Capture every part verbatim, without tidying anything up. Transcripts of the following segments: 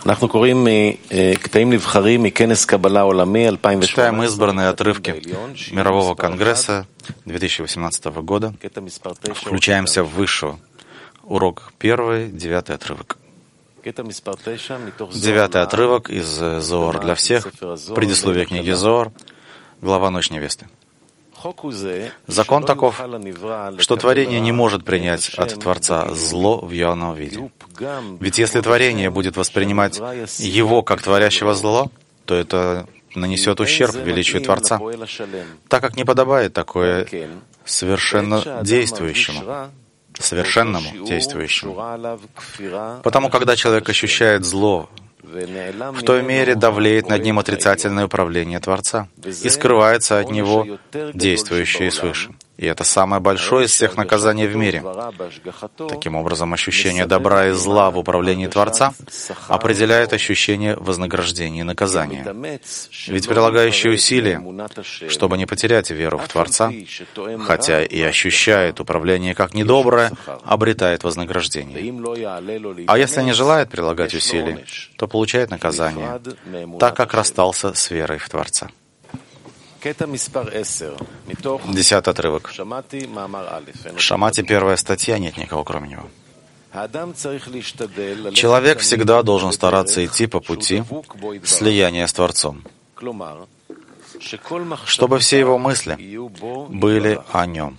Читаем избранные отрывки Мирового конгресса две тысячи восемнадцатого года. Включаемся в высший урок первый, девятый отрывок. Девятый отрывок из Зоар для всех, предисловие книги Зоар, глава «Ночь невесты». Закон таков, что творение не может принять от Творца зло в явном виде. Ведь если творение будет воспринимать его как творящего зло, то это нанесет ущерб величию Творца, так как не подобает такое совершенно действующему, совершенному действующему. Потому когда человек ощущает зло, в той мере давлеет над ним отрицательное управление Творца и скрывается от него действующее свыше. И это самое большое из всех наказаний в мире. Таким образом, ощущение добра и зла в управлении Творца определяет ощущение вознаграждения и наказания. Ведь прилагающие усилия, чтобы не потерять веру в Творца, хотя и ощущает управление как недоброе, обретает вознаграждение. А если не желает прилагать усилий, то получает наказание, так как расстался с верой в Творца. Десятый отрывок. В Шамати первая статья, нет никого кроме него. Человек всегда должен стараться идти по пути слияния с Творцом, чтобы все его мысли были о нем.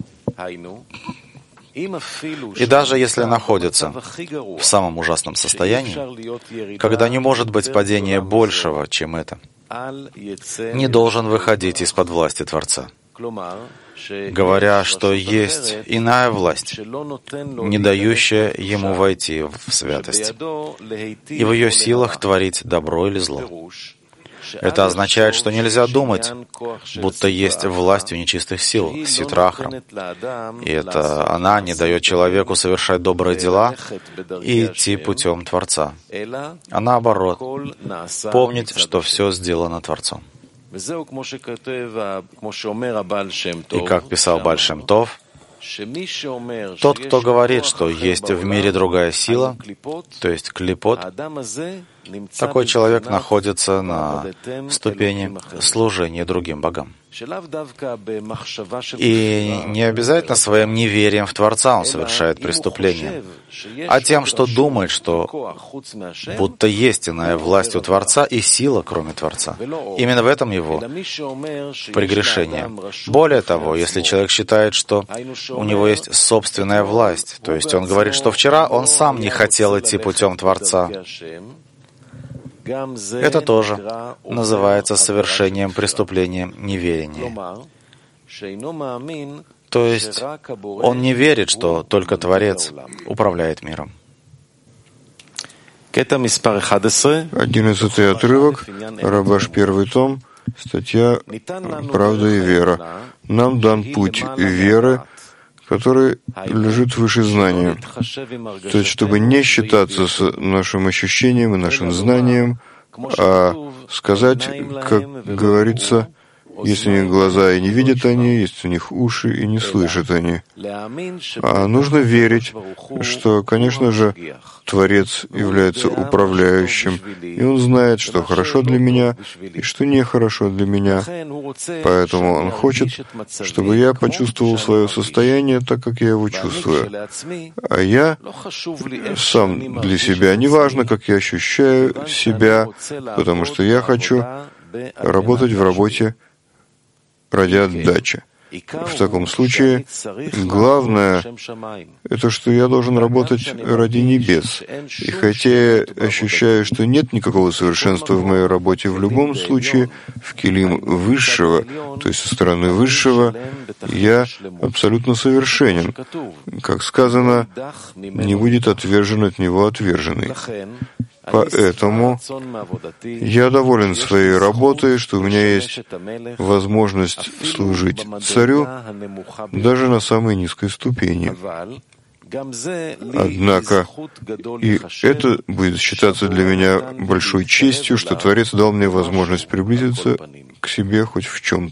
И даже если находится в самом ужасном состоянии, когда не может быть падения большего, чем это, не должен выходить из-под власти Творца, говоря, что есть иная власть, не дающая ему войти в святость, и в ее силах творить добро или зло. Это означает, что нельзя думать, будто есть власть у нечистых сил, ситрахрам, и это она не дает человеку совершать добрые дела и идти путем Творца, а наоборот, помнить, что все сделано Творцом. И как писал Бааль Шем Тов, тот, кто говорит, что есть в мире другая сила, то есть клипот, такой человек находится на ступени служения другим богам. И не обязательно своим неверием в Творца он совершает преступление, а тем, что думает, что будто есть иная власть у Творца и сила, кроме Творца. Именно в этом его прегрешение. Более того, если человек считает, что у него есть собственная власть, то есть он говорит, что вчера он сам не хотел идти путем Творца, это тоже называется совершением преступления неверия. То есть он не верит, что только Творец управляет миром. Одиннадцатый отрывок, Рабаш первый том, статья «Правда и вера». Нам дан путь веры, который лежит выше знания. То есть, чтобы не считаться с нашим ощущением и нашим знанием, а сказать, как говорится, если у них глаза и не видят они, есть у них уши и не слышат они. А нужно верить, что, конечно же, Творец является управляющим, и Он знает, что хорошо для меня и что нехорошо для меня. Поэтому Он хочет, чтобы я почувствовал свое состояние так, как я его чувствую. А я сам для себя, неважно, как я ощущаю себя, потому что я хочу работать в работе ради отдачи. В таком случае, главное — это что я должен работать ради небес. И хотя я ощущаю, что нет никакого совершенства в моей работе, в любом случае, в килим высшего, то есть со стороны высшего, я абсолютно совершенен. Как сказано, не будет отвержен от него отверженный. Поэтому я доволен своей работой, что у меня есть возможность служить царю даже на самой низкой ступени. Однако и это будет считаться для меня большой честью, что Творец дал мне возможность приблизиться к себе хоть в чем